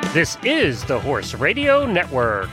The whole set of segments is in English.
This is the Horse Radio Network.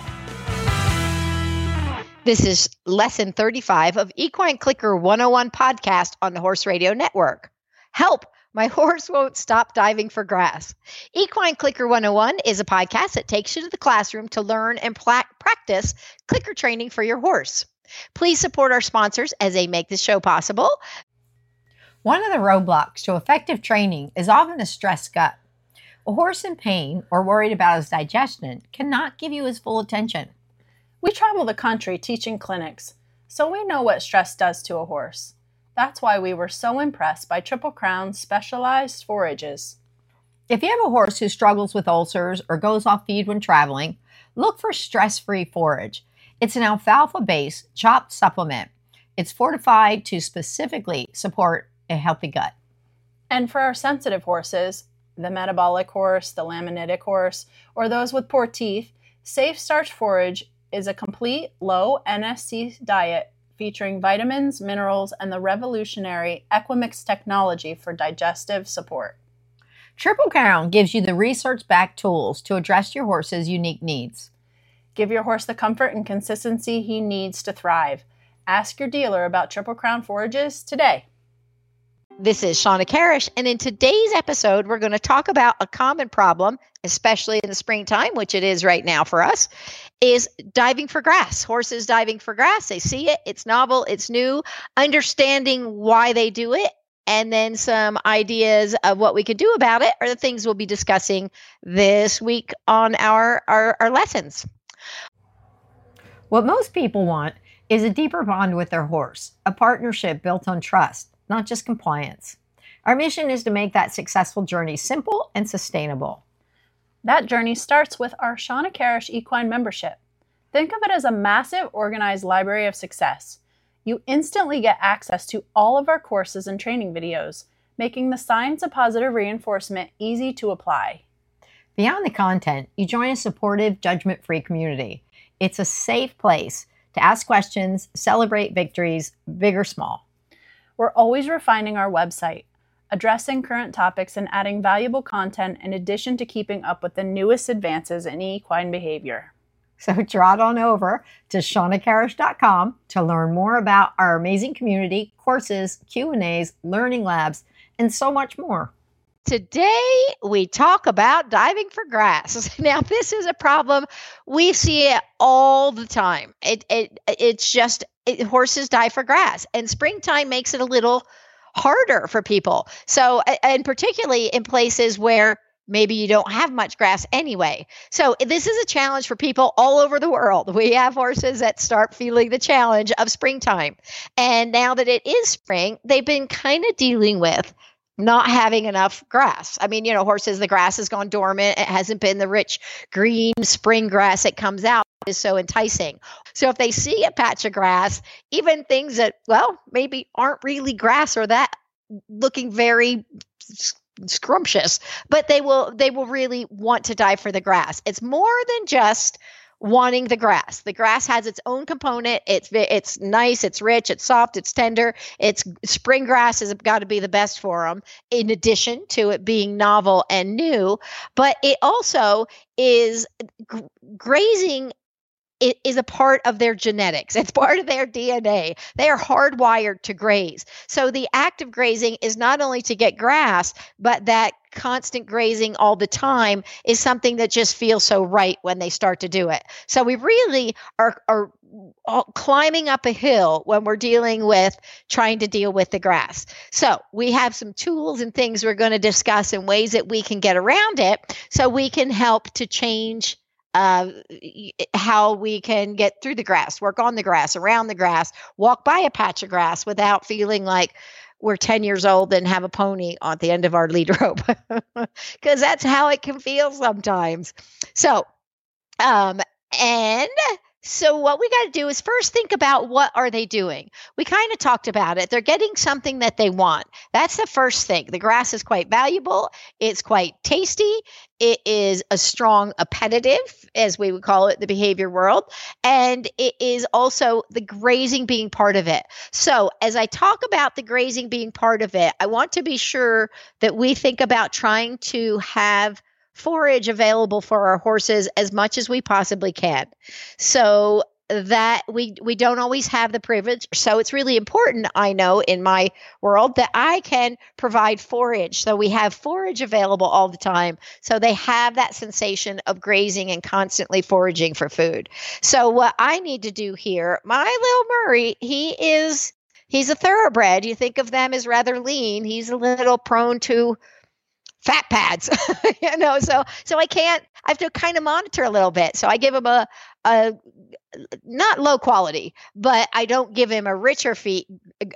This is lesson 35 of Equine Clicker 101 podcast on the Horse Radio Network. Help! My horse won't stop diving for grass. Equine Clicker 101 is a podcast that takes you to the classroom to learn and practice clicker training for your horse. Please support our sponsors as they make this show possible. One of the roadblocks to effective training is often a stressed gut. A horse in pain or worried about his digestion cannot give you his full attention. We travel the country teaching clinics, so we know what stress does to a horse. That's why we were so impressed by Triple Crown's specialized forages. If you have a horse who struggles with ulcers or goes off feed when traveling, look for Stress-Free Forage. It's an alfalfa-based chopped supplement. It's fortified to specifically support a healthy gut. And for our sensitive horses, the metabolic horse, the laminitic horse, or those with poor teeth, Safe Starch Forage is a complete low NSC diet featuring vitamins, minerals, and the revolutionary Equimix technology for digestive support. Triple Crown gives you the research-backed tools to address your horse's unique needs. Give your horse the comfort and consistency he needs to thrive. Ask your dealer about Triple Crown forages today. This is Shauna Karish, and in today's episode, we're going to talk about a common problem, especially in the springtime, which it is right now for us, is diving for grass. Horses diving for grass. They see it. It's novel. It's new. Understanding why they do it, and then some ideas of what we could do about it are the things we'll be discussing this week on our lessons. What most people want is a deeper bond with their horse, a partnership built on trust, not just compliance. Our mission is to make that successful journey simple and sustainable. That journey starts with our Shauna Karish Equine membership. Think of it as a massive organized library of success. You instantly get access to all of our courses and training videos, making the science of positive reinforcement easy to apply. Beyond the content, you join a supportive, judgment-free community. It's a safe place to ask questions, celebrate victories, big or small. We're always refining our website, addressing current topics, and adding valuable content in addition to keeping up with the newest advances in equine behavior. So trot on over to ShaunaKarish.com to learn more about our amazing community, courses, Q&As, learning labs, and so much more. Today, we talk about diving for grass. Now, this is a problem. We see it all the time. Horses dive for grass, and springtime makes it a little harder for people. So, and particularly in places where maybe you don't have much grass anyway. So this is a challenge for people all over the world. We have horses that start feeling the challenge of springtime. And now that it is spring, they've been kind of dealing with not having enough grass. I mean, horses, the grass has gone dormant. It hasn't been the rich green spring grass that comes out is so enticing. So if they see a patch of grass, even things that, maybe aren't really grass or that looking very scrumptious, but they will really want to dive for the grass. It's more than just wanting the grass. The grass has its own component. It's nice, it's rich, it's soft, it's tender. It's spring grass has got to be the best for them, in addition to it being novel and new. But it also is grazing. It is a part of their genetics. It's part of their DNA. They are hardwired to graze. So the act of grazing is not only to get grass, but that constant grazing all the time is something that just feels so right when they start to do it. So we really are climbing up a hill when we're trying to deal with the grass. So we have some tools and things we're going to discuss and ways that we can get around it so we can help to change how we can get through the grass, work on the grass, around the grass, walk by a patch of grass without feeling like we're 10 years old and have a pony at the end of our lead rope, because that's how it can feel sometimes. So, So what we got to do is first think about what are they doing. We kind of talked about it. They're getting something that they want. That's the first thing. The grass is quite valuable. It's quite tasty. It is a strong appetitive, as we would call it in the behavior world. And it is also the grazing being part of it. So as I talk about the grazing being part of it, I want to be sure that we think about trying to have forage available for our horses as much as we possibly can. So that we don't always have the privilege. So it's really important, I know, in my world that I can provide forage. So we have forage available all the time. So they have that sensation of grazing and constantly foraging for food. So what I need to do here, my little Murray, he's a thoroughbred. You think of them as rather lean. He's a little prone to fat pads, so I have to kind of monitor a little bit. So I give him a not low quality, but I don't give him a richer feed,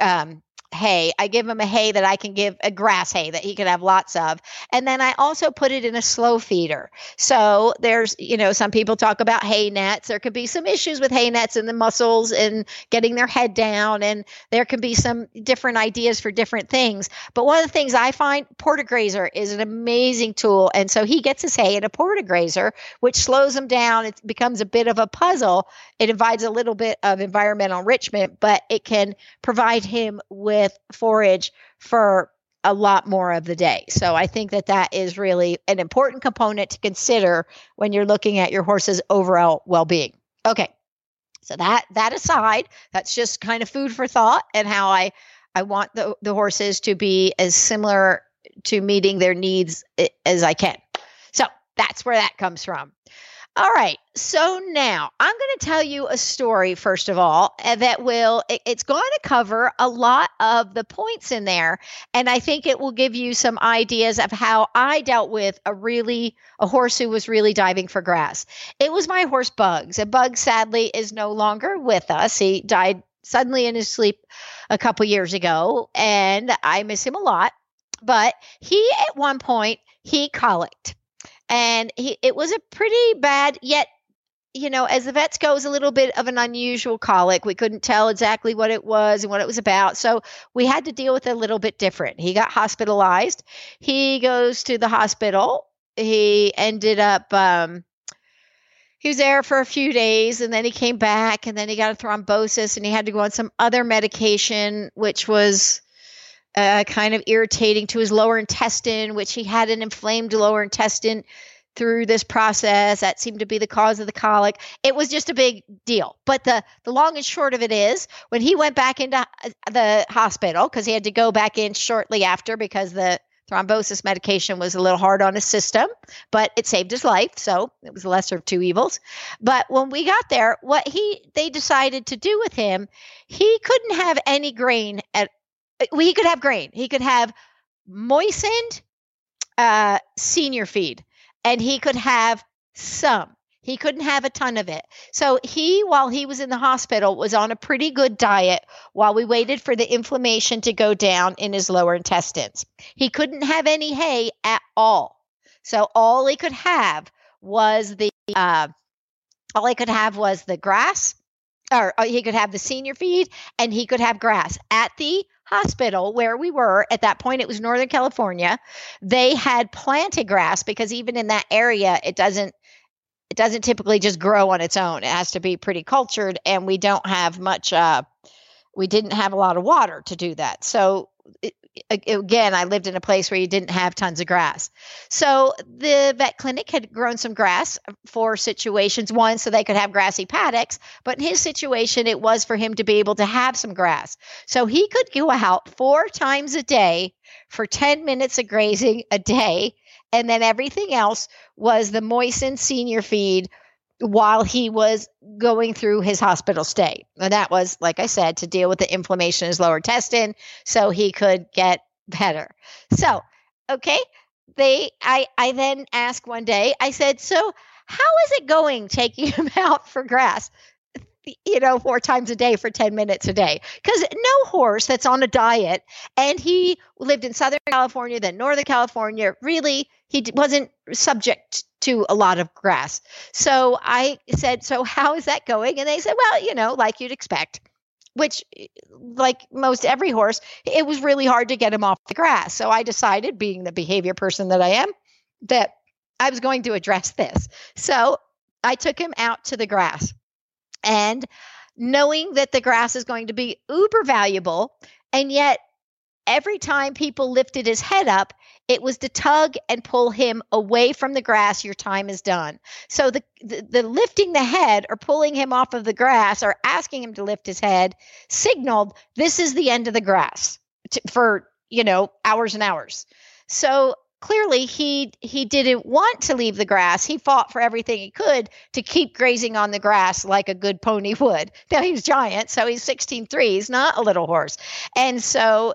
hay. I give him a hay that I can give a grass hay that he can have lots of. And then I also put it in a slow feeder. So there's, some people talk about hay nets. There could be some issues with hay nets and the muscles and getting their head down. And there can be some different ideas for different things. But one of the things I find, portagrazer is an amazing tool. And so he gets his hay in a portagrazer, which slows him down. It becomes a bit of a puzzle. It provides a little bit of environmental enrichment, but it can provide him with forage for a lot more of the day. So I think that is really an important component to consider when you're looking at your horse's overall well-being. Okay. So that aside, that's just kind of food for thought and how I want the horses to be as similar to meeting their needs as I can. So that's where that comes from. All right. So now I'm going to tell you a story, first of all, that it's going to cover a lot of the points in there. And I think it will give you some ideas of how I dealt with a horse who was really diving for grass. It was my horse Bugs. And Bugs sadly is no longer with us. He died suddenly in his sleep a couple years ago, and I miss him a lot. But at one point, he colicked. And it was a pretty bad, yet, as the vets go, it was a little bit of an unusual colic. We couldn't tell exactly what it was and what it was about. So we had to deal with it a little bit different. He got hospitalized. He goes to the hospital. He ended up, he was there for a few days, and then he came back, and then he got a thrombosis, and he had to go on some other medication, which was kind of irritating to his lower intestine, which he had an inflamed lower intestine through this process. That seemed to be the cause of the colic. It was just a big deal. But the long and short of it is, when he went back into the hospital, because he had to go back in shortly after because the thrombosis medication was a little hard on his system, but it saved his life. So it was the lesser of two evils. But when we got there, they decided to do with him, he couldn't have any grain he could have grain. He could have moistened senior feed, and he could have some. He couldn't have a ton of it. So while he was in the hospital, was on a pretty good diet while we waited for the inflammation to go down in his lower intestines. He couldn't have any hay at all. So all he could have was the grass, or he could have the senior feed, and he could have grass. At the hospital where we were at that point, it was Northern California. They had planted grass because even in that area, it doesn't typically just grow on its own. It has to be pretty cultured, and we don't have much. We didn't have a lot of water to do that. So again, I lived in a place where you didn't have tons of grass. So the vet clinic had grown some grass for situations, one, so they could have grassy paddocks. But in his situation, it was for him to be able to have some grass. So he could go out 4 times a day for 10 minutes of grazing a day. And then everything else was the moistened senior feed while he was going through his hospital stay. And that was, like I said, to deal with the inflammation in his lower intestine so he could get better. So, okay, I then asked one day, I said, so how is it going taking him out for grass, 4 times a day for 10 minutes a day? Because no horse that's on a diet, and he lived in Southern California, then Northern California, really, he wasn't subject to a lot of grass. So I said, so how is that going? And they said, well, like you'd expect, which, like most every horse, it was really hard to get him off the grass. So I decided, being the behavior person that I am, that I was going to address this. So I took him out to the grass, and knowing that the grass is going to be uber valuable, and yet every time people lifted his head up, It was to tug and pull him away from the grass. Your time is done. So the lifting the head or pulling him off of the grass or asking him to lift his head signaled this is the end of the grass for, hours and hours. So clearly he didn't want to leave the grass. He fought for everything he could to keep grazing on the grass like a good pony would. Now he's giant, so he's 16'3". He's not a little horse. And so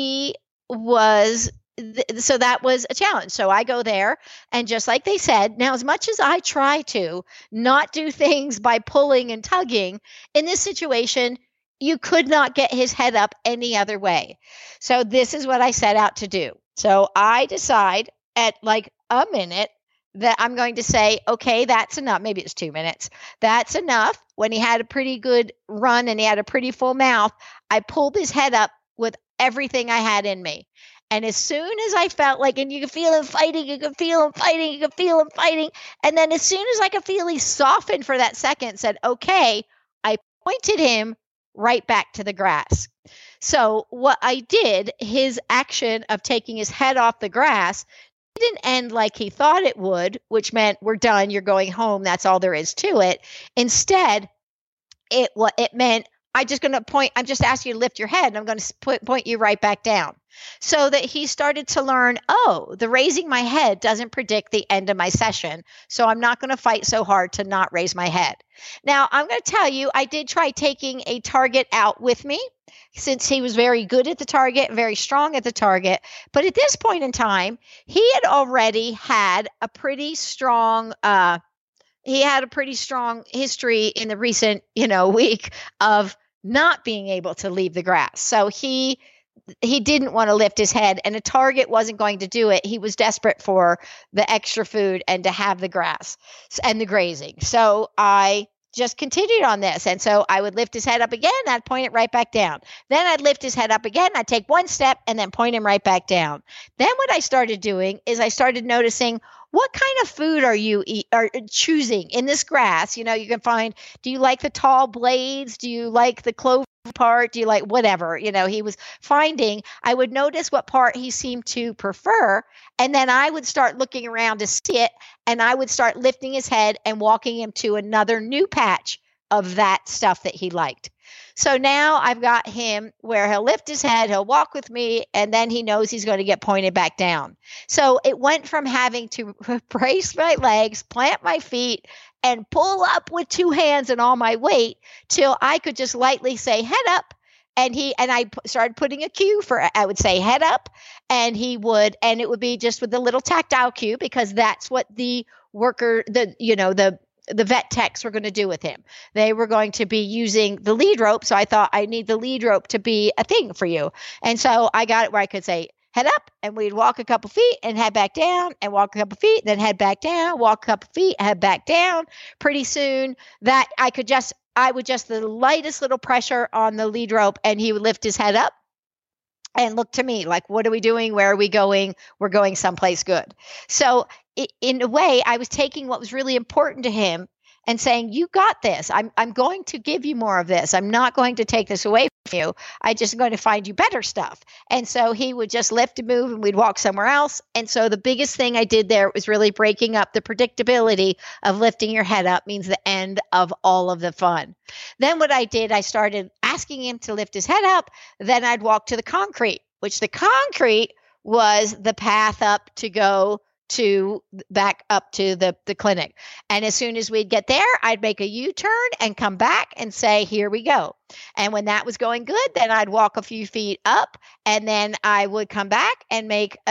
so that was a challenge. So I go there, and just like they said, now as much as I try to not do things by pulling and tugging, in this situation, you could not get his head up any other way. So this is what I set out to do. So I decide at like a minute that I'm going to say, okay, that's enough. Maybe it's 2 minutes. That's enough. When he had a pretty good run and he had a pretty full mouth, I pulled his head up with everything I had in me. And as soon as I felt like, and you could feel him fighting, you could feel him fighting, you could feel him fighting. And then as soon as I could feel he softened for that second, said, okay, I pointed him right back to the grass. So what I did, his action of taking his head off the grass didn't end like he thought it would, which meant we're done, you're going home, that's all there is to it. Instead, it meant I'm just asking you to lift your head, and I'm going to point you right back down. So that he started to learn, the raising my head doesn't predict the end of my session. So I'm not going to fight so hard to not raise my head. Now, I'm going to tell you, I did try taking a target out with me since he was very good at the target, very strong at the target. But at this point in time, he had already had a pretty strong history in the recent, week of not being able to leave the grass. So he didn't want to lift his head, and a target wasn't going to do it. He was desperate for the extra food and to have the grass and the grazing. So I just continued on this. And so I would lift his head up again. I'd point it right back down. Then I'd lift his head up again. I'd take one step and then point him right back down. Then what I started doing is I started noticing, what kind of food are you choosing in this grass? You can find, do you like the tall blades? Do you like the clover part? Do you like whatever? He was finding, I would notice what part he seemed to prefer. And then I would start looking around to see it. And I would start lifting his head and walking him to another new patch of that stuff that he liked. So now I've got him where he'll lift his head, he'll walk with me, and then he knows he's going to get pointed back down. So it went from having to brace my legs, plant my feet, and pull up with two hands and all my weight till I could just lightly say, head up. And I started putting a cue for, I would say head up, and it would be just with the little tactile cue, because that's what the worker, the vet techs were going to do with him. They were going to be using the lead rope. So I thought, I need the lead rope to be a thing for you. And so I got it where I could say, head up, and we'd walk a couple feet and head back down, and walk a couple feet, then head back down, walk a couple feet, head back down. Pretty soon that I would just the lightest little pressure on the lead rope, and he would lift his head up and look to me like, what are we doing? Where are we going? We're going someplace good. So in a way, I was taking what was really important to him and saying, you got this. I'm going to give you more of this. I'm not going to take this away from you. I'm just going to find you better stuff. And so he would just lift and move, and we'd walk somewhere else. And so the biggest thing I did there was really breaking up the predictability of lifting your head up means the end of all of the fun. Then what I did, I started asking him to lift his head up. Then I'd walk to the concrete, which the concrete was the path up to go to back up to the clinic. And as soon as we'd get there, I'd make a U-turn and come back and say, here we go. And when that was going good, then I'd walk a few feet up, and then I would come back and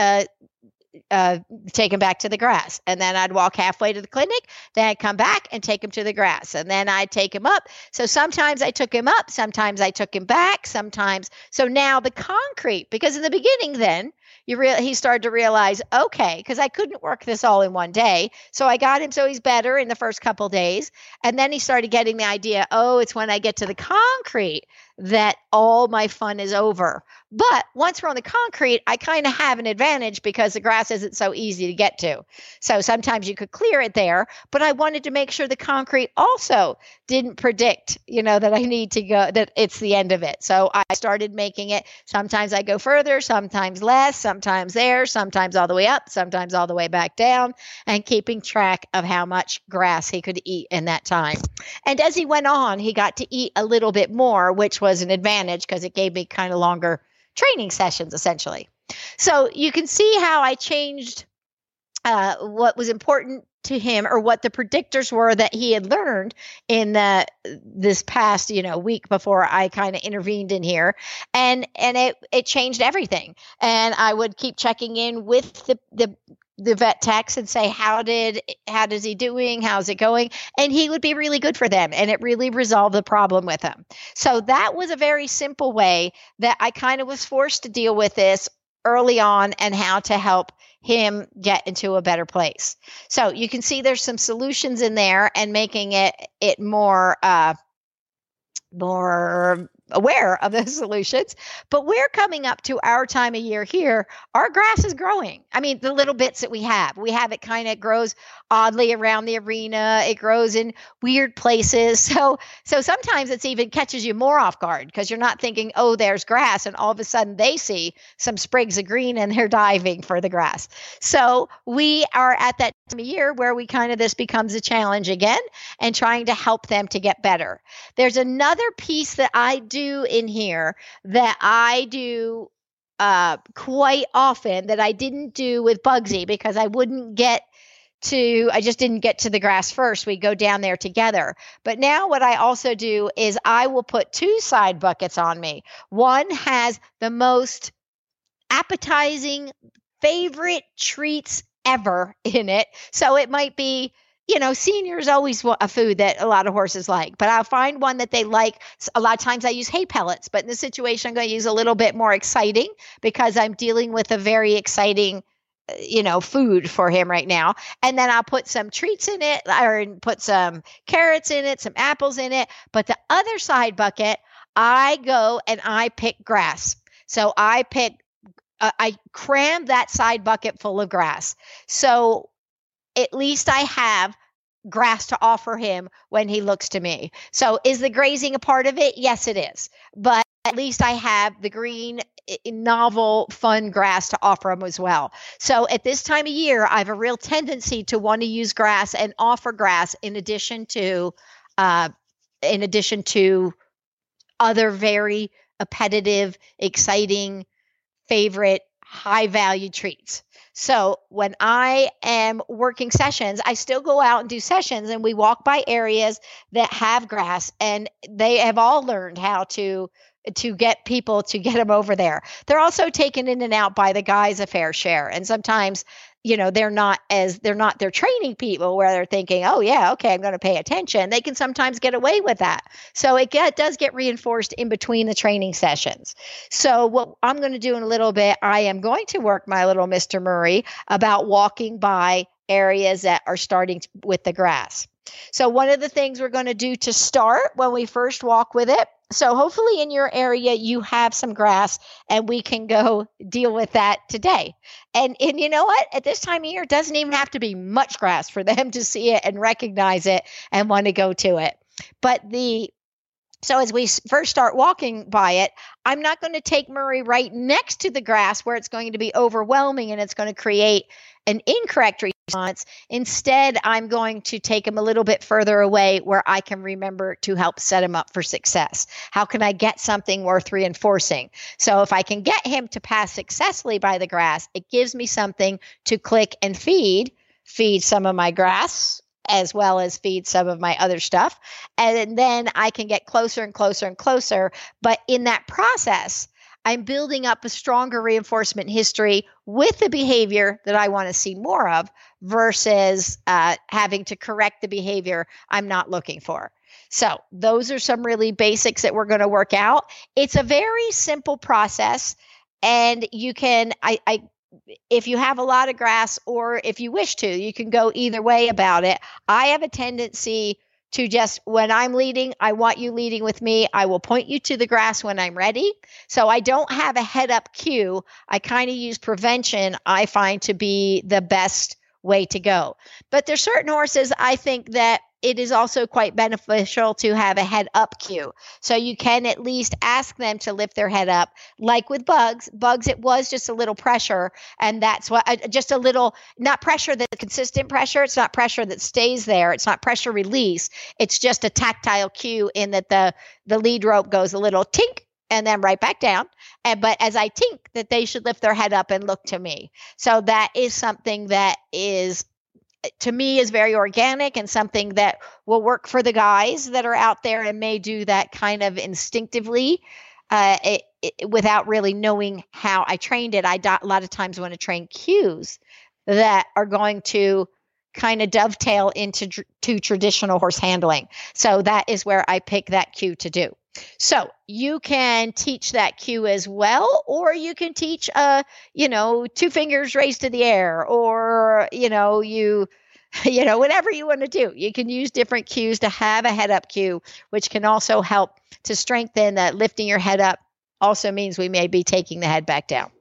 take him back to the grass. And then I'd walk halfway to the clinic, then I'd come back and take him to the grass. And then I'd take him up. So sometimes I took him up, sometimes I took him back, So now the concrete, because in the beginning then, he started to realize, okay, because I couldn't work this all in one day. So I got him so he's better in the first couple days. And then he started getting the idea, it's when I get to the concrete that all my fun is over. But once we're on the concrete, I kind of have an advantage because the grass isn't so easy to get to. So sometimes you could clear it there, but I wanted to make sure the concrete also didn't predict, that I need to go, that it's the end of it. So I started making it. Sometimes I go further, sometimes less, sometimes there, sometimes all the way up, sometimes all the way back down, and keeping track of how much grass he could eat in that time. And as he went on, he got to eat a little bit more, which was an advantage because it gave me kind of longer training sessions, essentially. So you can see how I changed what was important to him, or what the predictors were that he had learned in this past week before I kind of intervened in here, and it changed everything. And I would keep checking in with the vet techs and say, how is he doing? How's it going? And he would be really good for them. And it really resolved the problem with him. So that was a very simple way that I kind of was forced to deal with this early on, and how to help him get into a better place. So you can see there's some solutions in there, and making it more aware of the solutions. But we're coming up to our time of year here. Our grass is growing. I mean, the little bits that we have it kind of grows oddly around the arena. It grows in weird places. So sometimes it's even catches you more off guard because you're not thinking, oh, there's grass. And all of a sudden they see some sprigs of green and they're diving for the grass. So we are at that time of year where this becomes a challenge again, and trying to help them to get better. There's another piece that I do in here that I do quite often that I didn't do with Bugsy because I just didn't get to the grass first. We go down there together. But now what I also do is I will put 2 side buckets on me. One has the most appetizing favorite treats ever in it. So it might be, seniors always want a food that a lot of horses like, but I'll find one that they like. A lot of times I use hay pellets, but in this situation, I'm going to use a little bit more exciting because I'm dealing with a very exciting food for him right now. And then I'll put some treats in it, or put some carrots in it, some apples in it. But the other side bucket, I go and I pick grass. So I cram that side bucket full of grass. So at least I have grass to offer him when he looks to me. So is the grazing a part of it? Yes, it is. But at least I have the green, novel, fun grass to offer him as well. So at this time of year, I have a real tendency to want to use grass and offer grass in addition to other very appetitive, exciting, favorite, high value treats. So when I am working sessions, I still go out and do sessions, and we walk by areas that have grass, and they have all learned how to get people to get them over there. They're also taken in and out by the guys a fair share. And sometimes, they're not their training people where they're thinking, oh yeah, okay, I'm going to pay attention. They can sometimes get away with that. So it does get reinforced in between the training sessions. So what I'm going to do in a little bit, I am going to work my little Mr. Murray about walking by areas that are starting with the grass. So one of the things we're going to do to start when we first walk with it, so hopefully in your area you have some grass, and we can go deal with that today. And you know what? At this time of year, it doesn't even have to be much grass for them to see it and recognize it and want to go to it. So as we first start walking by it, I'm not going to take Murray right next to the grass where it's going to be overwhelming and it's going to create an incorrect response. Instead, I'm going to take him a little bit further away where I can remember to help set him up for success. How can I get something worth reinforcing? So if I can get him to pass successfully by the grass, it gives me something to click and feed some of my grass, as well as feed some of my other stuff. And then I can get closer and closer and closer. But in that process, I'm building up a stronger reinforcement history with the behavior that I want to see more of versus having to correct the behavior I'm not looking for. So those are some really basics that we're going to work out. It's a very simple process, and you can, if you have a lot of grass, or if you wish to, you can go either way about it. I have a tendency to just, when I'm leading, I want you leading with me. I will point you to the grass when I'm ready. So I don't have a head up cue. I kind of use prevention, I find to be the best way to go. But there's certain horses, I think that it is also quite beneficial to have a head up cue. So you can at least ask them to lift their head up. Like with Bugs, it was just a little pressure. And that's what, just a little, not pressure that's consistent pressure. It's not pressure that stays there. It's not pressure release. It's just a tactile cue in that the lead rope goes a little tink and then right back down. But as I tink, that they should lift their head up and look to me. So that is something that is, to me, is very organic and something that will work for the guys that are out there and may do that kind of instinctively without really knowing how I trained it. A lot of times want to train cues that are going to kind of dovetail into traditional horse handling. So that is where I pick that cue to do. So you can teach that cue as well, or you can teach, 2 fingers raised to the air, or, whatever you want to do. You can use different cues to have a head up cue, which can also help to strengthen that. Lifting your head up also means we may be taking the head back down.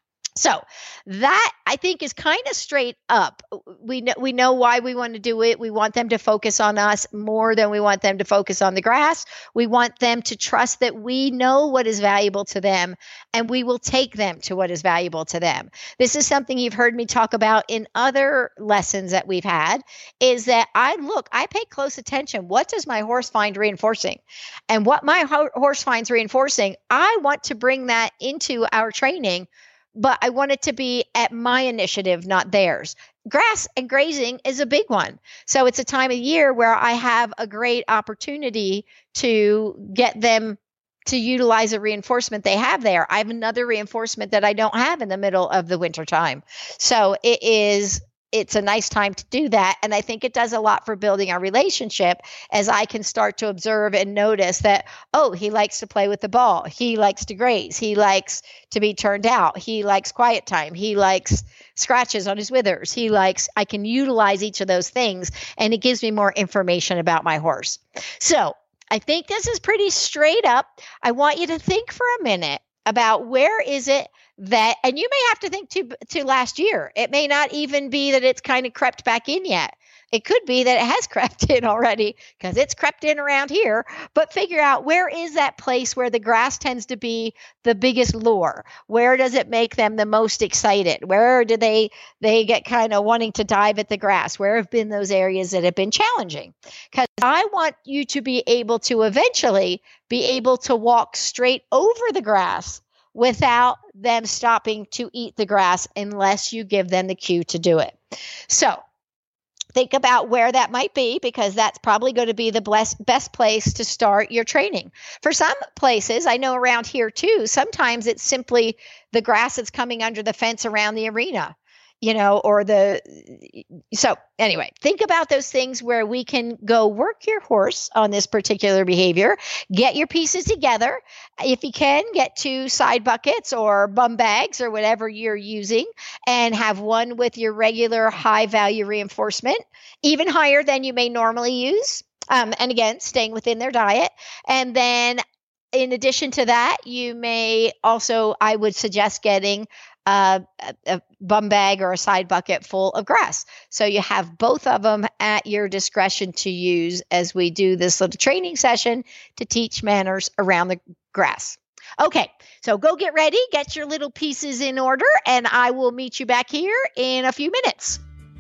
So that, I think, is kind of straight up. We know why we want to do it. We want them to focus on us more than we want them to focus on the grass. We want them to trust that we know what is valuable to them, and we will take them to what is valuable to them. This is something you've heard me talk about in other lessons that we've had, is that I pay close attention. What does my horse find reinforcing? And what my horse finds reinforcing, I want to bring that into our training, but I want it to be at my initiative, not theirs. Grass and grazing is a big one. So it's a time of year where I have a great opportunity to get them to utilize a reinforcement they have there. I have another reinforcement that I don't have in the middle of the winter time. So it's a nice time to do that. And I think it does a lot for building our relationship, as I can start to observe and notice that, oh, he likes to play with the ball. He likes to graze. He likes to be turned out. He likes quiet time. He likes scratches on his withers. I can utilize each of those things, and it gives me more information about my horse. So I think this is pretty straight up. I want you to think for a minute about where is it that, and you may have to think to last year. It may not even be that it's kind of crept back in yet. It could be that it has crept in already, because it's crept in around here. But figure out, where is that place where the grass tends to be the biggest lure? Where does it make them the most excited? Where do they get kind of wanting to dive at the grass? Where have been those areas that have been challenging? Because I want you to be able to eventually be able to walk straight over the grass without them stopping to eat the grass, unless you give them the cue to do it. So think about where that might be, because that's probably going to be the best place to start your training. For some places, I know around here too, sometimes it's simply the grass that's coming under the fence around the arena, so anyway, think about those things where we can go work your horse on this particular behavior. Get your pieces together. If you can, get 2 side buckets or bum bags or whatever you're using, and have one with your regular high value reinforcement, even higher than you may normally use. And again, staying within their diet. And then in addition to that, you may also, I would suggest getting a bum bag or a side bucket full of grass. So you have both of them at your discretion to use as we do this little training session to teach manners around the grass. Okay, so go get ready, get your little pieces in order, and I will meet you back here in a few minutes.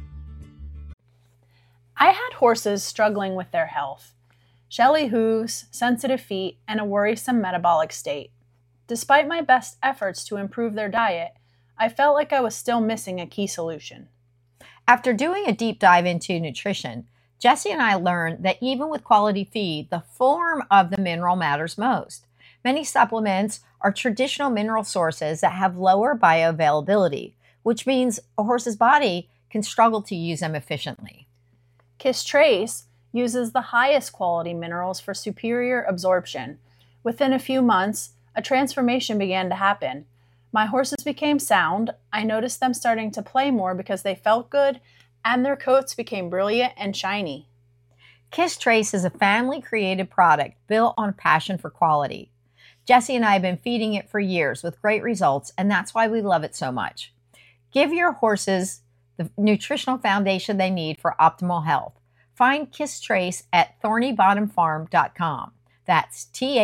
I had horses struggling with their health. Shelly hooves, sensitive feet, and a worrisome metabolic state. Despite my best efforts to improve their diet, I felt like I was still missing a key solution. After doing a deep dive into nutrition, Jesse and I learned that even with quality feed, the form of the mineral matters most. Many supplements are traditional mineral sources that have lower bioavailability, which means a horse's body can struggle to use them efficiently. Kiss Trace uses the highest quality minerals for superior absorption. Within a few months, a transformation began to happen. My horses became sound. I noticed them starting to play more because they felt good, and their coats became brilliant and shiny. Kiss Trace is a family-created product built on a passion for quality. Jesse and I have been feeding it for years with great results, and that's why we love it so much. Give your horses the nutritional foundation they need for optimal health. Find Kiss Trace at thornybottomfarm.com. That's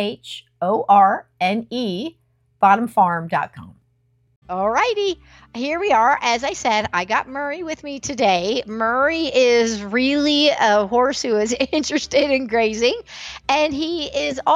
THORNE bottomfarm.com. All righty, here we are. As I said, I got Murray with me today. Murray is really a horse who is interested in grazing, and he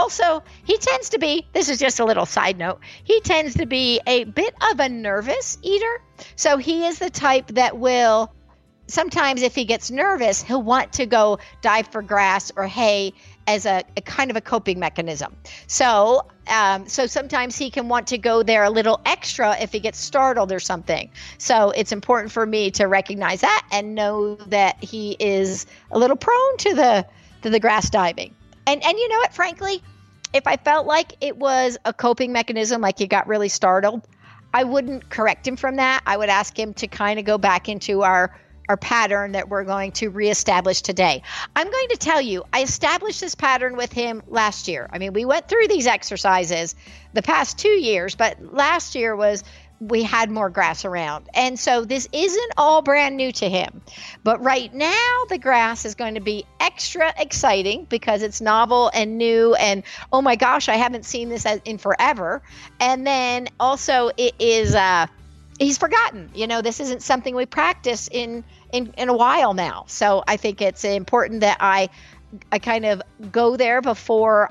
tends to be, this is just a little side note, he tends to be a bit of a nervous eater. So he is the type that will, sometimes if he gets nervous, he'll want to go dive for grass or hay as a kind of a coping mechanism. So sometimes he can want to go there a little extra if he gets startled or something. So it's important for me to recognize that and know that he is a little prone to the grass diving. And you know what, frankly, if I felt like it was a coping mechanism, like he got really startled, I wouldn't correct him from that. I would ask him to kind of go back into our pattern that we're going to reestablish today. I'm going to tell you, I established this pattern with him last year. I mean, we went through these exercises the past 2 years, but last year we had more grass around. And so this isn't all brand new to him. But right now, the grass is going to be extra exciting because it's novel and new. And oh my gosh, I haven't seen this in forever. And then also it is, he's forgotten. You know, this isn't something we practice in a while now. So I think it's important that I kind of go there before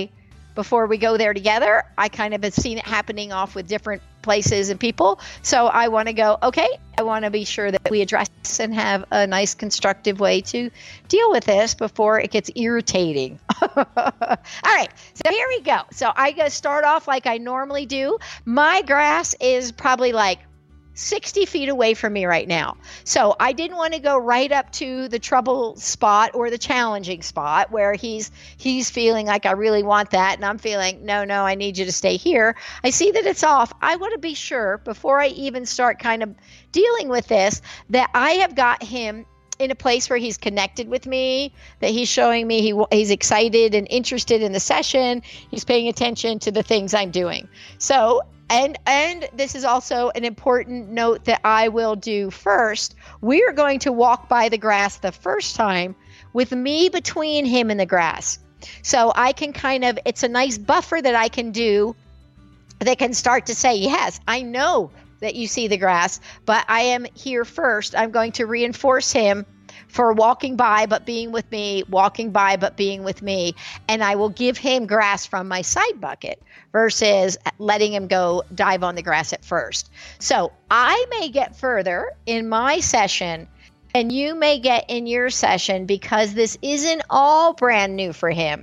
we go there together. I kind of have seen it happening off with different places and people. So I want to go, okay, I want to be sure that we address this and have a nice constructive way to deal with this before it gets irritating. All right, so here we go. So I go start off like I normally do. My grass is probably like 60 feet away from me right now. So I didn't want to go right up to the trouble spot or the challenging spot where he's feeling like I really want that. And I'm feeling, no, I need you to stay here. I see that it's off. I want to be sure before I even start kind of dealing with this, that I have got him in a place where he's connected with me, that he's showing me he's excited and interested in the session. He's paying attention to the things I'm doing. So, and this is also an important note that I will do first. We are going to walk by the grass the first time with me between him and the grass. So I can it's a nice buffer that I can do that can start to say, yes, I know that you see the grass, but I am here first. I'm going to reinforce him for walking by but being with me, walking by but being with me, and I will give him grass from my side bucket versus letting him go dive on the grass at first. So I may get further in my session and you may get in your session because this isn't all brand new for him.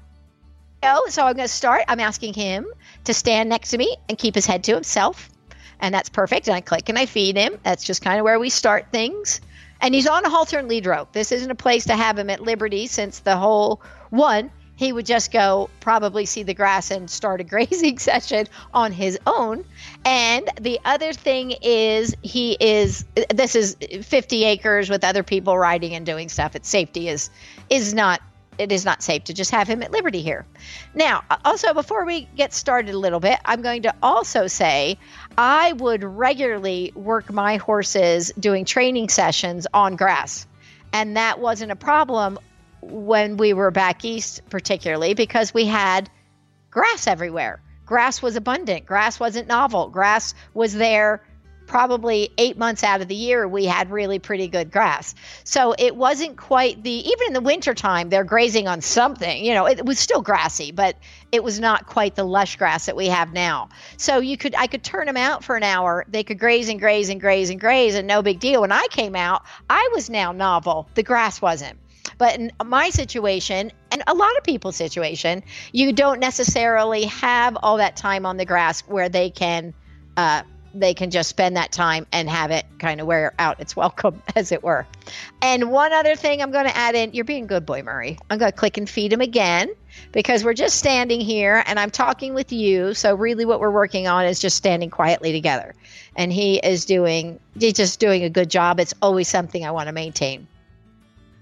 So I'm going to start. I'm asking him to stand next to me and keep his head to himself. And that's perfect. And I click and I feed him. That's just kind of where we start things. And he's on a halter and lead rope. This isn't a place to have him at liberty since the whole one, he would just go probably see the grass and start a grazing session on his own. And the other thing is this is 50 acres with other people riding and doing stuff. Its safety is not safe to just have him at liberty here. Now, also before we get started a little bit, I'm going to also say I would regularly work my horses doing training sessions on grass. And that wasn't a problem when we were back east, particularly because we had grass everywhere. Grass was abundant. Grass wasn't novel. Grass was there probably 8 months out of the year. We had really pretty good grass. So it wasn't quite even in the wintertime, they're grazing on something, it was still grassy, but it was not quite the lush grass that we have now. So I could turn them out for an hour. They could graze and graze and graze and graze and no big deal. When I came out, I was now novel. The grass wasn't. But in my situation, and a lot of people's situation, you don't necessarily have all that time on the grass where they can just spend that time and have it kind of wear out its welcome, as it were. And one other thing I'm going to add in, you're being a good boy, Murray. I'm going to click and feed him again because we're just standing here and I'm talking with you. So really what we're working on is just standing quietly together. And he's just doing a good job. It's always something I want to maintain.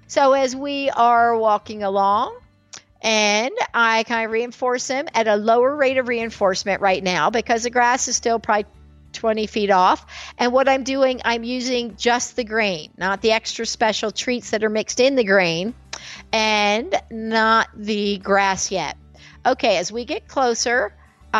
So as we are walking along, and I kind of reinforce him at a lower rate of reinforcement right now because the grass is still probably 20 feet off. And what I'm doing, I'm using just the grain, not the extra special treats that are mixed in the grain, and not the grass yet. Okay, as we get closer,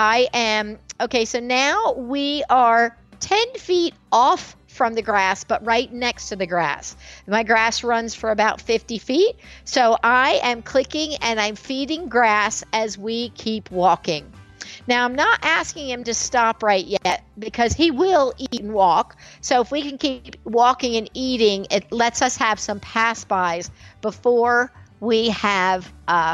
so now we are 10 feet off from the grass, but right next to the grass. My grass runs for about 50 feet. So I am clicking and I'm feeding grass as we keep walking. Now, I'm not asking him to stop right yet because he will eat and walk. So if we can keep walking and eating, it lets us have some pass-bys before we have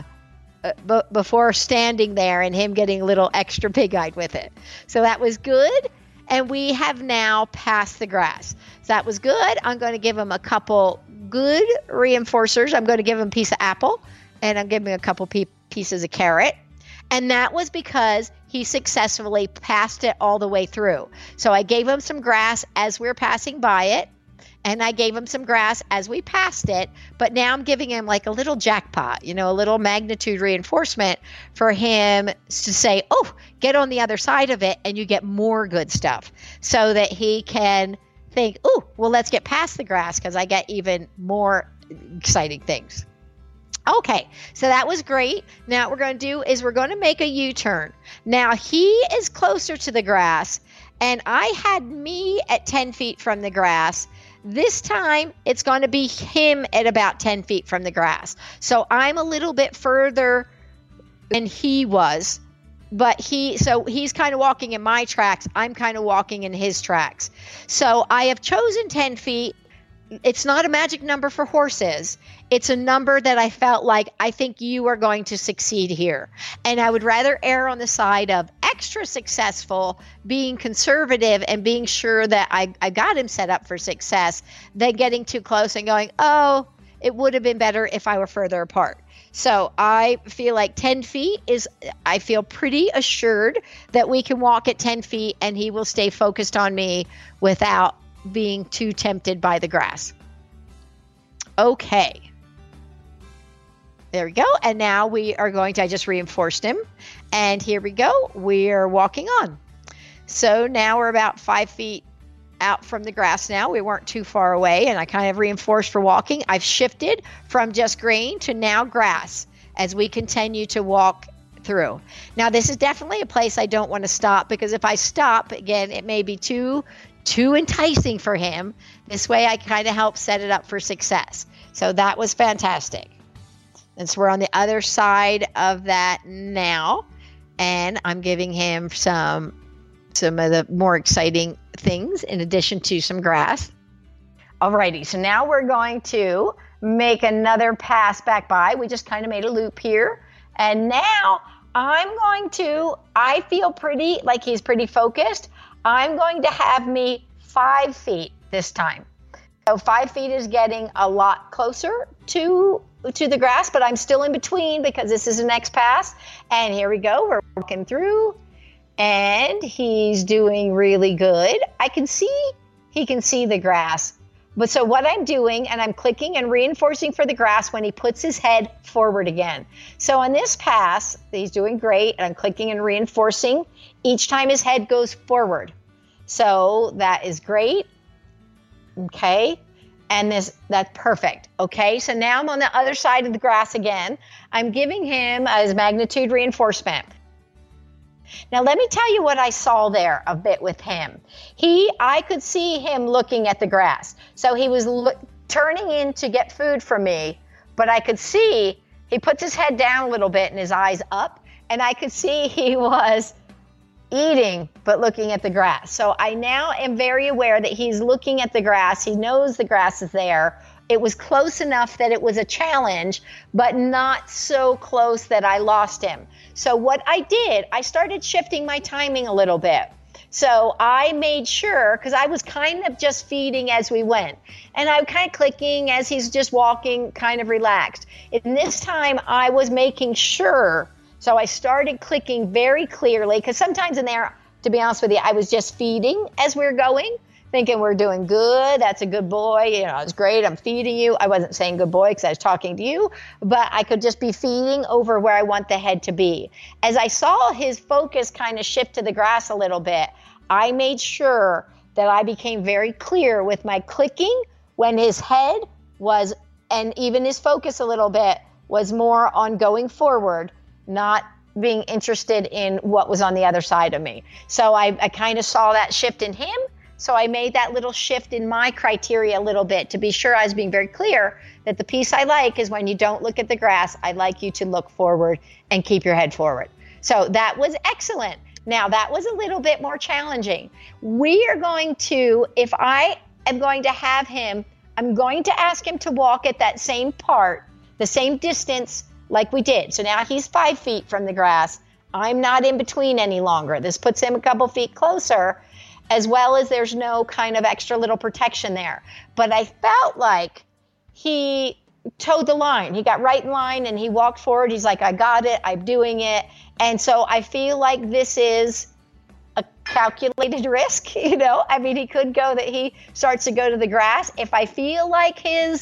before standing there and him getting a little extra pig-eyed with it. So that was good. And we have now passed the grass. So that was good. I'm going to give him a couple good reinforcers. I'm going to give him a piece of apple, and I'm giving him a couple pieces of carrot. And that was because he successfully passed it all the way through. So I gave him some grass as we were passing by it, and I gave him some grass as we passed it. But now I'm giving him like a little jackpot, a little magnitude reinforcement for him to say, oh, get on the other side of it, and you get more good stuff so that he can think, oh, well, let's get past the grass because I get even more exciting things. Okay, so that was great. Now what we're going to do is we're going to make a U-turn. Now he is closer to the grass, and I had me at 10 feet from the grass. This time, it's going to be him at about 10 feet from the grass. So I'm a little bit further than he was, but he's kind of walking in my tracks. I'm kind of walking in his tracks. So I have chosen 10 feet. It's not a magic number for horses. It's a number that I felt like I think you are going to succeed here. And I would rather err on the side of extra successful, being conservative and being sure that I got him set up for success than getting too close and going, oh, it would have been better if I were further apart. So I feel like 10 feet I feel pretty assured that we can walk at 10 feet and he will stay focused on me without being too tempted by the grass. Okay. There we go. And now I just reinforced him. And here we go. We're walking on. So now we're about 5 feet out from the grass now. We weren't too far away, and I kind of reinforced for walking. I've shifted from just grain to now grass as we continue to walk through. Now, this is definitely a place I don't want to stop, because if I stop, again, it may be too enticing for him. This way I kind of help set it up for success. So that was fantastic. And so we're on the other side of that now, and I'm giving him some of the more exciting things in addition to some grass. Alrighty, so now we're going to make another pass back by. We just kind of made a loop here. And now I feel pretty like he's pretty focused. I'm going to have me 5 feet this time. So 5 feet is getting a lot closer to the grass, but I'm still in between because this is the next pass. And here we go. We're walking through, and he's doing really good. He can see the grass. But so what I'm doing, and I'm clicking and reinforcing for the grass when he puts his head forward again. So on this pass, he's doing great. And I'm clicking and reinforcing each time his head goes forward. So that is great. Okay. And that's perfect. Okay. So now I'm on the other side of the grass again. I'm giving him his magnitude reinforcement. Now, let me tell you what I saw there a bit with him. I could see him looking at the grass. So he was turning in to get food from me, but I could see he puts his head down a little bit and his eyes up, and I could see he was eating, but looking at the grass. So I now am very aware that he's looking at the grass. He knows the grass is there. It was close enough that it was a challenge, but not so close that I lost him. So what I did, I started shifting my timing a little bit. So I made sure, because I was kind of just feeding as we went, and I'm kind of clicking as he's just walking, kind of relaxed. And this time I was making sure, so I started clicking very clearly, because sometimes in there, to be honest with you, I was just feeding as we were going. thinking we're doing good. That's a good boy. It's great. I'm feeding you. I wasn't saying good boy because I was talking to you, but I could just be feeding over where I want the head to be. As I saw his focus kind of shift to the grass a little bit, I made sure that I became very clear with my clicking when his head was, and even his focus a little bit, was more on going forward, not being interested in what was on the other side of me. So I kind of saw that shift in him. So I made that little shift in my criteria a little bit to be sure I was being very clear that the piece I like is when you don't look at the grass, I'd like you to look forward and keep your head forward. So that was excellent. Now that was a little bit more challenging. We are going to, if I am going to have him, I'm going to ask him to walk at that same part, the same distance like we did. So now he's 5 feet from the grass. I'm not in between any longer. This puts him a couple feet closer, as well as there's no kind of extra little protection there. But I felt like he towed the line. He got right in line and he walked forward. He's like, I got it. I'm doing it. And so I feel like this is a calculated risk, I mean, he could go that he starts to go to the grass. If I feel like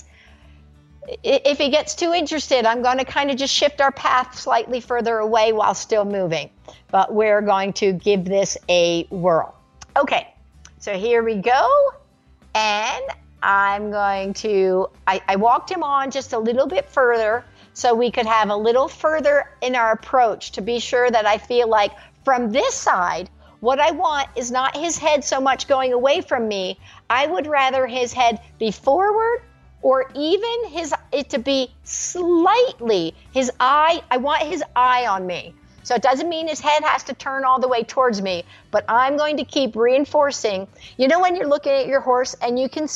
if he gets too interested, I'm going to kind of just shift our path slightly further away while still moving. But we're going to give this a whirl. Okay, so here we go. And I'm going to, I walked him on just a little bit further so we could have a little further in our approach to be sure that I feel like from this side, what I want is not his head so much going away from me. I would rather his head be forward, or even it to be slightly, his eye, I want his eye on me. So it doesn't mean his head has to turn all the way towards me, but I'm going to keep reinforcing. When you're looking at your horse and you can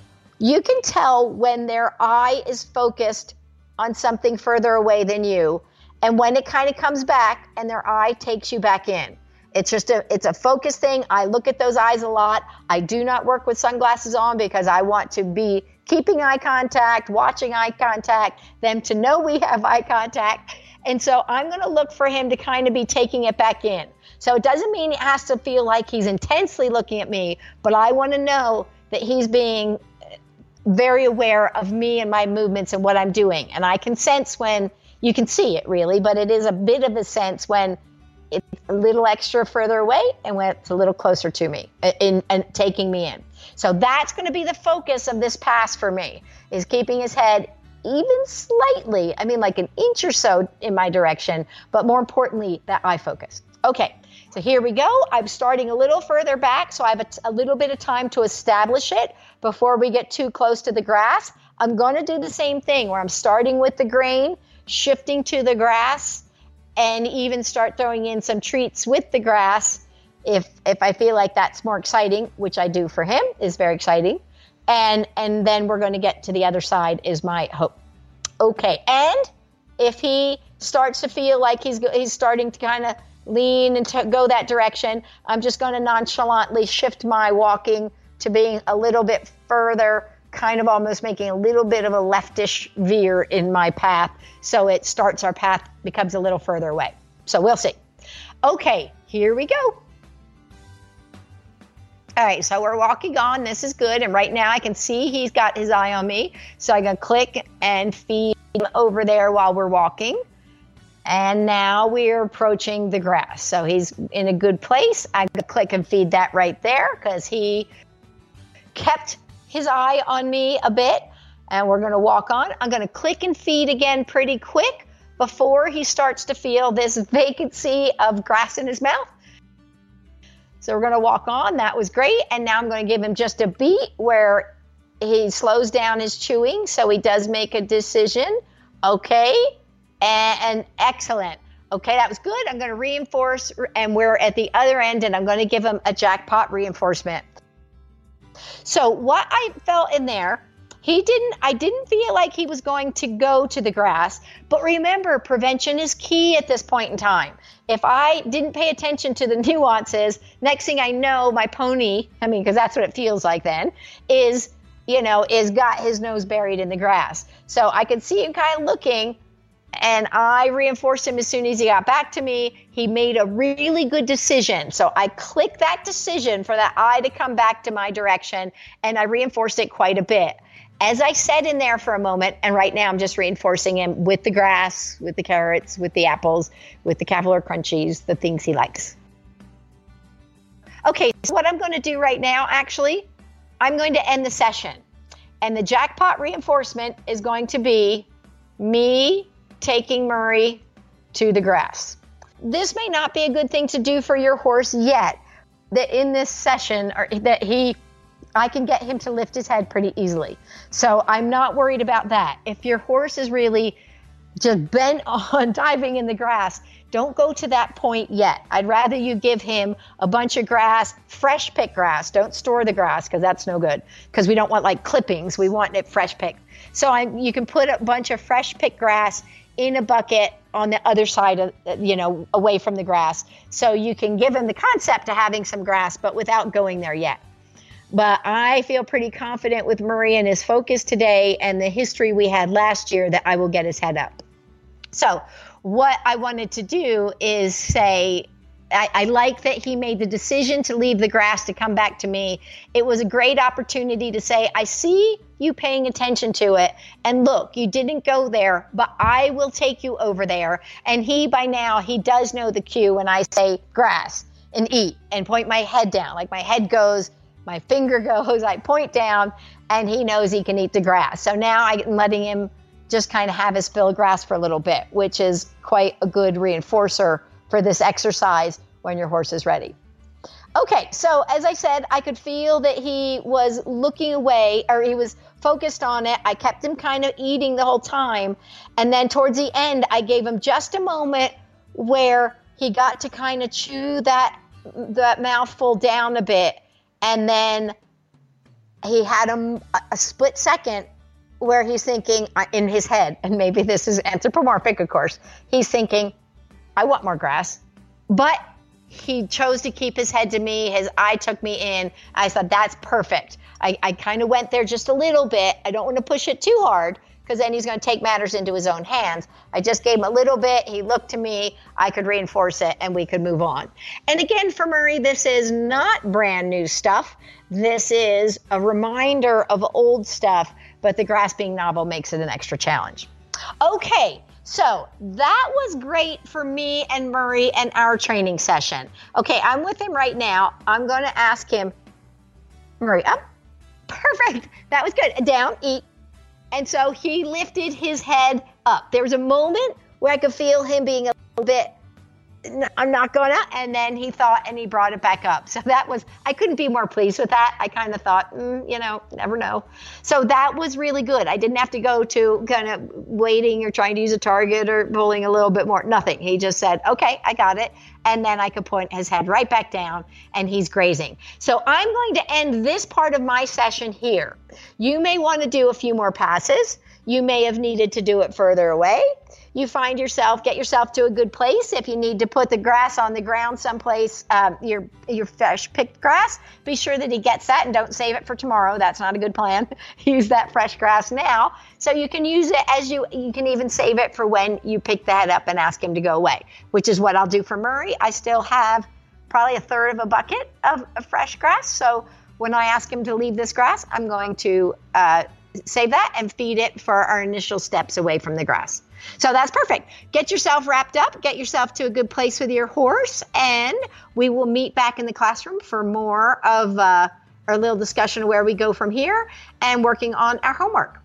tell when their eye is focused on something further away than you, and when it kind of comes back and their eye takes you back in. It's a focus thing. I look at those eyes a lot. I do not work with sunglasses on because I want to be keeping eye contact, watching eye contact, them to know we have eye contact. And so I'm going to look for him to kind of be taking it back in. So it doesn't mean it has to feel like he's intensely looking at me, but I want to know that he's being very aware of me and my movements and what I'm doing. And I can sense when, you can see it really, but it is a bit of a sense when it's a little extra further away and when it's a little closer to me and taking me in. So that's going to be the focus of this pass for me, is keeping his head even slightly, like an inch or so in my direction, but more importantly, that eye focus. Okay, so here we go. I'm starting a little further back, so I have a little bit of time to establish it before we get too close to the grass. I'm going to do the same thing where I'm starting with the grain, shifting to the grass, and even start throwing in some treats with the grass if I feel like that's more exciting, which I do for him, is very exciting. And then we're going to get to the other side is my hope. Okay, and if he starts to feel like he's starting to kind of lean and to go that direction, I'm just going to nonchalantly shift my walking to being a little bit further, kind of almost making a little bit of a leftish veer in my path. So it starts, our path becomes a little further away. So we'll see. Okay, here we go. All right, so we're walking on. This is good. And right now I can see he's got his eye on me. So I'm going to click and feed him over there while we're walking. And now we're approaching the grass. So he's in a good place. I'm going to click and feed that right there because he kept his eye on me a bit. And we're going to walk on. I'm going to click and feed again pretty quick before he starts to feel this vacancy of grass in his mouth. So we're going to walk on. That was great. And now I'm going to give him just a beat where he slows down his chewing so he does make a decision. Okay. And excellent. Okay, that was good. I'm going to reinforce, and we're at the other end, and I'm going to give him a jackpot reinforcement. So what I felt in there, I didn't feel like he was going to go to the grass, but remember, prevention is key at this point in time. If I didn't pay attention to the nuances, next thing I know, my pony, because that's what it feels like then, is got his nose buried in the grass. So I could see him kind of looking, And I reinforced him as soon as he got back to me. He made a really good decision. So I clicked that decision for that eye to come back to my direction, and I reinforced it quite a bit. As I said in there for a moment, and right now I'm just reinforcing him with the grass, with the carrots, with the apples, with the Cavalier Crunchies, the things he likes. Okay, so what I'm going to do right now, actually, I'm going to end the session. And the jackpot reinforcement is going to be me taking Murray to the grass. This may not be a good thing to do for your horse yet, that in this session, or that I can get him to lift his head pretty easily. So I'm not worried about that. If your horse is really just bent on diving in the grass, don't go to that point yet. I'd rather you give him a bunch of grass, fresh picked grass. Don't store the grass because that's no good, because we don't want like clippings. We want it fresh picked. So you can put a bunch of fresh picked grass in a bucket on the other side of, away from the grass. So you can give him the concept of having some grass, but without going there yet. But I feel pretty confident with Murray and his focus today and the history we had last year that I will get his head up. So what I wanted to do is say, I like that he made the decision to leave the grass to come back to me. It was a great opportunity to say, I see you paying attention to it. And look, you didn't go there, but I will take you over there. And by now, he does know the cue when I say grass and eat and point my head down. Like my head goes, my finger goes, I point down, and he knows he can eat the grass. So now I'm letting him just kind of have his fill of grass for a little bit, which is quite a good reinforcer for this exercise when your horse is ready. Okay, so as I said, I could feel that he was looking away, or he was focused on it. I kept him kind of eating the whole time. And then towards the end, I gave him just a moment where he got to kind of chew that mouthful down a bit. And then he had a split second where he's thinking in his head, and maybe this is anthropomorphic, of course, he's thinking, I want more grass. But he chose to keep his head to me. His eye took me in. I thought, that's perfect. I kind of went there just a little bit. I don't want to push it too hard, because then he's going to take matters into his own hands. I just gave him a little bit. He looked to me. I could reinforce it, and we could move on. And again, for Murray, this is not brand new stuff. This is a reminder of old stuff, but the grass being novel makes it an extra challenge. Okay, so that was great for me and Murray and our training session. Okay, I'm with him right now. I'm going to ask him, Murray, up. Perfect. That was good. Down, eat. And so he lifted his head up. There was a moment where I could feel him being a little bit, I'm not going to, and then he thought, and he brought it back up. So I couldn't be more pleased with that. I kind of thought, never know. So that was really good. I didn't have to go to kind of waiting or trying to use a target or pulling a little bit more. Nothing. He just said, okay, I got it. And then I could point his head right back down, and he's grazing. So I'm going to end this part of my session here. You may want to do a few more passes. You may have needed to do it further away. You get yourself to a good place. If you need to put the grass on the ground someplace, your fresh picked grass, be sure that he gets that and don't save it for tomorrow. That's not a good plan. Use that fresh grass now. So you can use it as you can even save it for when you pick the head up and ask him to go away, which is what I'll do for Murray. I still have probably a third of a bucket of fresh grass. So when I ask him to leave this grass, I'm going to save that and feed it for our initial steps away from the grass. So that's perfect. Get yourself wrapped up, get yourself to a good place with your horse, and we will meet back in the classroom for more of our little discussion of where we go from here and working on our homework.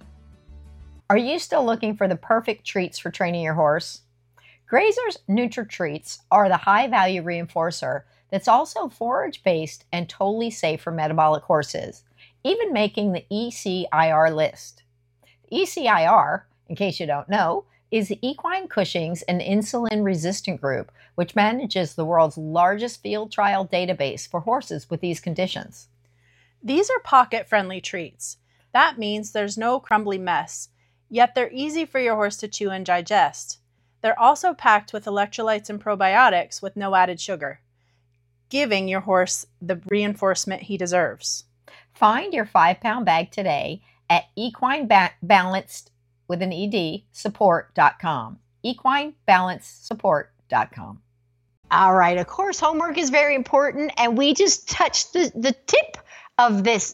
Are you still looking for the perfect treats for training your horse? Grazer's NutriTreats are the high-value reinforcer that's also forage-based and totally safe for metabolic horses, even making the ECIR list. The ECIR, in case you don't know, is the Equine Cushing's and Insulin Resistant Group, which manages the world's largest field trial database for horses with these conditions. These are pocket-friendly treats. That means there's no crumbly mess, yet they're easy for your horse to chew and digest. They're also packed with electrolytes and probiotics with no added sugar, giving your horse the reinforcement he deserves. Find your 5-pound bag today at equinebalanced with an ED support.com. equinebalancedsupport.com. All right. Of course, homework is very important, and we just touched the tip of this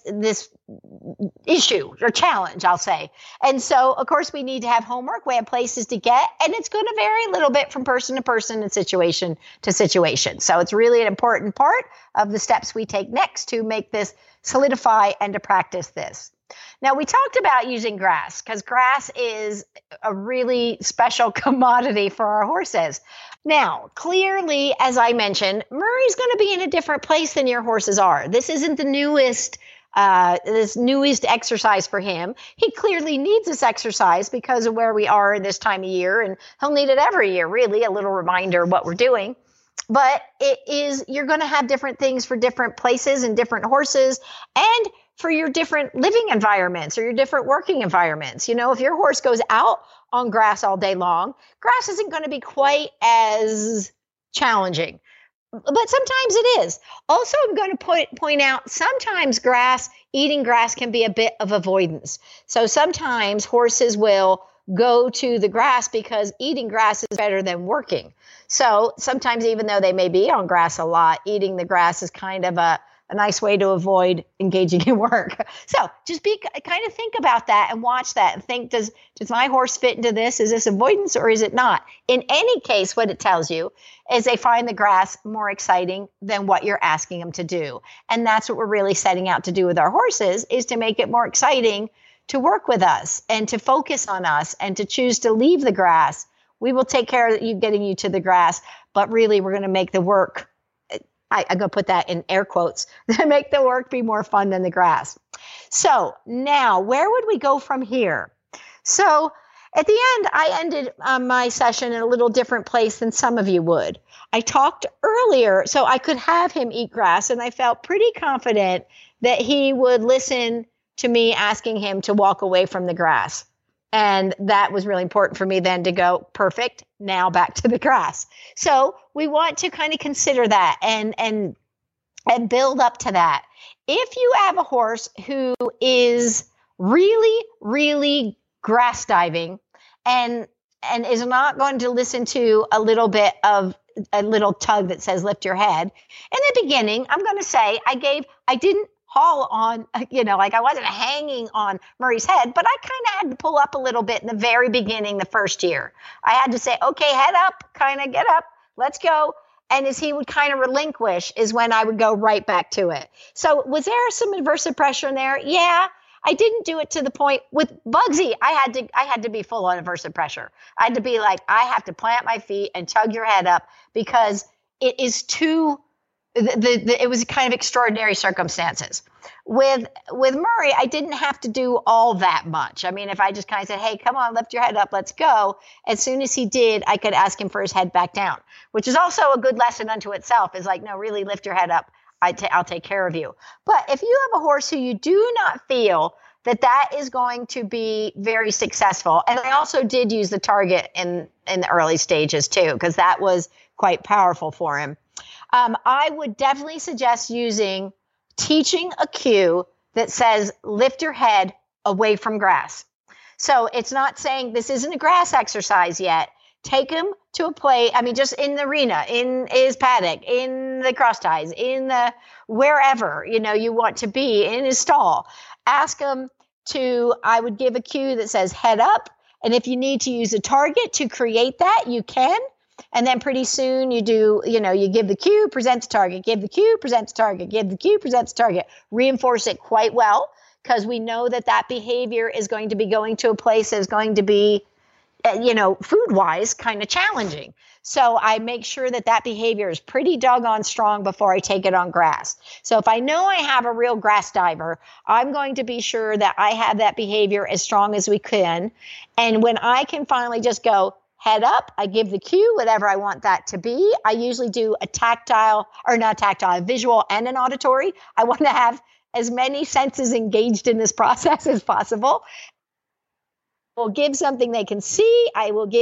issue or challenge, I'll say. And so, of course, we need to have homework. We have places to get, and it's going to vary a little bit from person to person and situation to situation. So it's really an important part of the steps we take next to make this solidify and to practice this. Now, we talked about using grass because grass is a really special commodity for our horses. Now, clearly, as I mentioned, Murray's going to be in a different place than your horses are. This isn't the newest exercise for him. He clearly needs this exercise because of where we are this time of year, and he'll need it every year, really, a little reminder of what we're doing. But you're going to have different things for different places and different horses, and for your different living environments or your different working environments. You know, if your horse goes out on grass all day long, grass isn't going to be quite as challenging. But sometimes it is. Also, I'm going to point out sometimes eating grass can be a bit of avoidance. So sometimes horses will go to the grass because eating grass is better than working. So sometimes, even though they may be on grass a lot, eating the grass is kind of a nice way to avoid engaging in work. So just kind of think about that and watch that and think, does my horse fit into this? Is this avoidance or is it not? In any case, what it tells you is they find the grass more exciting than what you're asking them to do. And that's what we're really setting out to do with our horses, is to make it more exciting to work with us and to focus on us and to choose to leave the grass. We will take care of you getting you to the grass, but really we're going to make the work, I'm going to put that in air quotes, to make the work be more fun than the grass. So now, where would we go from here? So at the end, I ended my session in a little different place than some of you would. I talked earlier so I could have him eat grass, and I felt pretty confident that he would listen to me asking him to walk away from the grass. And that was really important for me then to go, perfect, now back to the grass. So we want to kind of consider that and build up to that. If you have a horse who is really, really grass diving and is not going to listen to a little bit of a little tug that says lift your head, in the beginning, I'm going to say I didn't haul on, like I wasn't hanging on Murray's head, but I kind of had to pull up a little bit in the very beginning, the first year. I had to say, okay, head up, kind of get up, let's go. And as he would kind of relinquish is when I would go right back to it. So was there some aversive pressure in there? Yeah. I didn't do it to the point with Bugsy. I had to be full on aversive pressure. I had to be like, I have to plant my feet and tug your head up because it is too, it was kind of extraordinary circumstances. With Murray, I didn't have to do all that much. I mean, if I just kind of said, hey, come on, lift your head up, let's go. As soon as he did, I could ask him for his head back down, which is also a good lesson unto itself, is like, no, really lift your head up. I'll take care of you. But if you have a horse who you do not feel that is going to be very successful, and I also did use the target in the early stages too, because that was quite powerful for him. I would definitely suggest teaching a cue that says, lift your head away from grass. So it's not saying this isn't a grass exercise yet. Take him to a play. I mean, just in the arena, in his paddock, in the cross ties, in the wherever, you want to be, in his stall. Ask him I would give a cue that says head up. And if you need to use a target to create that, you can. And then pretty soon you give the cue, present the target, give the cue, present the target, give the cue, present the target. Reinforce it quite well, because we know that behavior is going to be going to a place that is going to be, food-wise kind of challenging. So I make sure that behavior is pretty doggone strong before I take it on grass. So if I know I have a real grass diver, I'm going to be sure that I have that behavior as strong as we can. And when I can finally just go, head up, I give the cue, whatever I want that to be. I usually do a visual and an auditory. I want to have as many senses engaged in this process as possible. I will give something they can see. I will give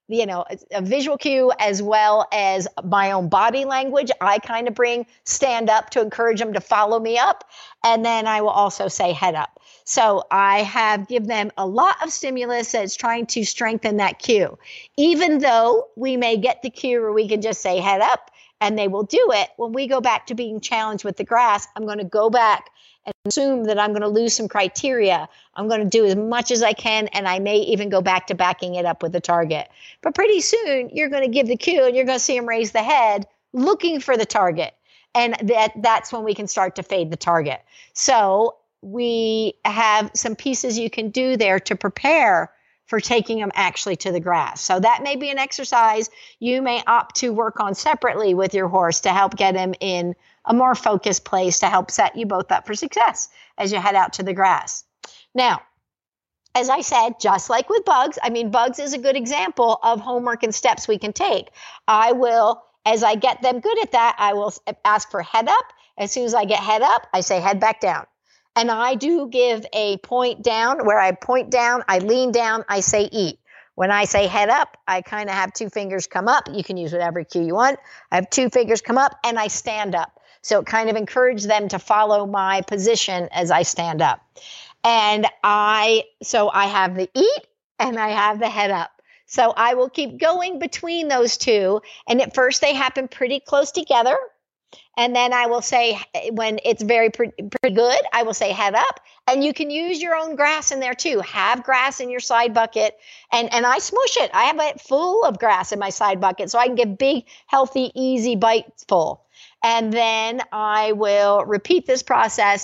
a visual cue as well as my own body language. I kind of bring stand up to encourage them to follow me up. And then I will also say head up. So I have given them a lot of stimulus that's trying to strengthen that cue. Even though we may get the cue where we can just say head up and they will do it, when we go back to being challenged with the grass, I'm going to go back and assume that I'm going to lose some criteria. I'm going to do as much as I can, and I may even go back to backing it up with the target. But pretty soon, you're going to give the cue, and you're going to see them raise the head looking for the target. And that's when we can start to fade the target. So we have some pieces you can do there to prepare for taking them actually to the grass. So that may be an exercise you may opt to work on separately with your horse to help get him in a more focused place to help set you both up for success as you head out to the grass. Now, as I said, just like with bugs, bugs is a good example of homework and steps we can take. I will, as I get them good at that, I will ask for head up. As soon as I get head up, I say head back down. And I do give a point down where I point down, I lean down, I say eat. When I say head up, I kind of have 2 fingers come up. You can use whatever cue you want. I have 2 fingers come up and I stand up. So it kind of encouraged them to follow my position as I stand up. And I have the eat and I have the head up. So I will keep going between those two. And at first they happen pretty close together. And then I will say, when it's pretty good, I will say head up. And you can use your own grass in there too. Have grass in your side bucket. And I smush it. I have it full of grass in my side bucket so I can get big, healthy, easy bites full. And then I will repeat this process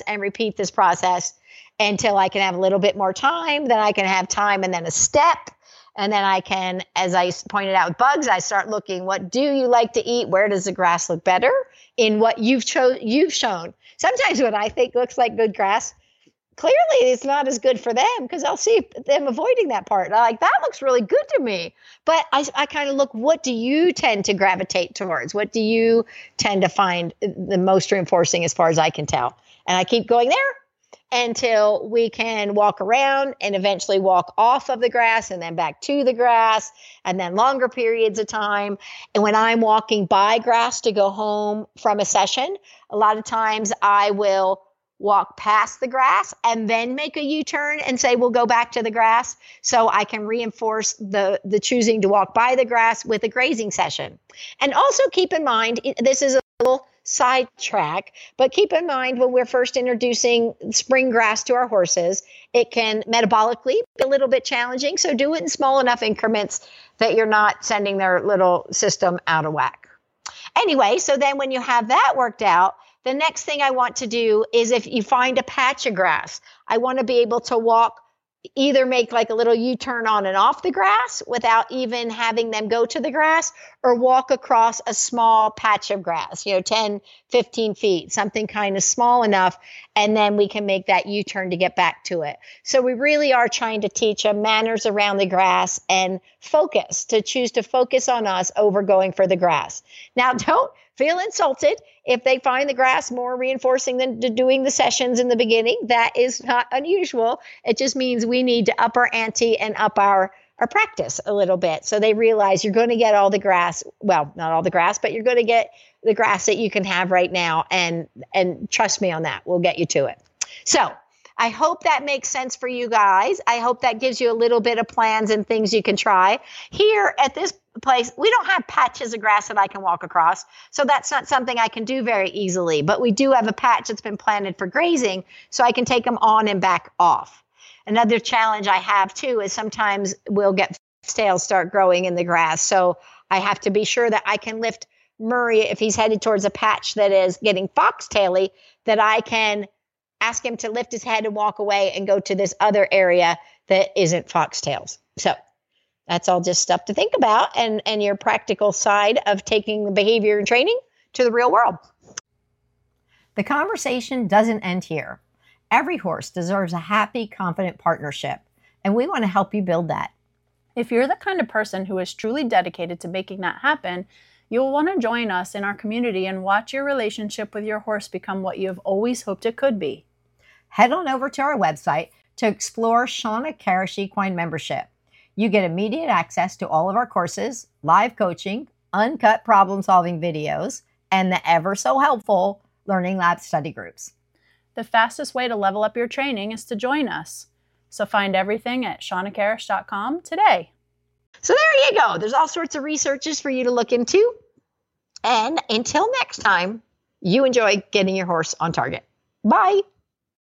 until I can have a little bit more time. Then I can have time and then a step. And then I can, as I pointed out with bugs, I start looking, what do you like to eat? Where does the grass look better in what you've shown? Sometimes what I think looks like good grass, clearly it's not as good for them because I'll see them avoiding that part. I'm like, that looks really good to me. But I kind of look, what do you tend to gravitate towards? What do you tend to find the most reinforcing as far as I can tell? And I keep going there until we can walk around and eventually walk off of the grass and then back to the grass and then longer periods of time. And when I'm walking by grass to go home from a session, a lot of times I will walk past the grass and then make a U-turn and say, we'll go back to the grass. So I can reinforce the choosing to walk by the grass with a grazing session. And also keep in mind, this is a little sidetrack, but keep in mind when we're first introducing spring grass to our horses, it can metabolically be a little bit challenging. So do it in small enough increments that you're not sending their little system out of whack. Anyway, so then when you have that worked out, the next thing I want to do is if you find a patch of grass, I want to be able to either make like a little U-turn on and off the grass without even having them go to the grass, or walk across a small patch of grass, 10, 15 feet, something kind of small enough. And then we can make that U-turn to get back to it. So we really are trying to teach them manners around the grass and choose to focus on us over going for the grass. Now, don't feel insulted if they find the grass more reinforcing than doing the sessions in the beginning. That is not unusual. It just means we need to up our ante and up our practice a little bit. So they realize you're going to get all the grass. Well, not all the grass, but you're going to get the grass that you can have right now. And trust me on that. We'll get you to it. So I hope that makes sense for you guys. I hope that gives you a little bit of plans and things you can try. Here at this place, we don't have patches of grass that I can walk across. So that's not something I can do very easily. But we do have a patch that's been planted for grazing, so I can take them on and back off. Another challenge I have too is sometimes we'll get foxtails start growing in the grass. So I have to be sure that I can lift Murray if he's headed towards a patch that is getting foxtaily, that I can ask him to lift his head and walk away and go to this other area that isn't foxtails. So that's all just stuff to think about and your practical side of taking the behavior and training to the real world. The conversation doesn't end here. Every horse deserves a happy, confident partnership, and we want to help you build that. If you're the kind of person who is truly dedicated to making that happen, you'll want to join us in our community and watch your relationship with your horse become what you have always hoped it could be. Head on over to our website to explore Shawna Karash Equine membership. You get immediate access to all of our courses, live coaching, uncut problem-solving videos, and the ever so helpful Learning Lab study groups. The fastest way to level up your training is to join us. So find everything at shawnakarish.com today. So there you go. There's all sorts of researches for you to look into. And until next time, you enjoy getting your horse on target. Bye.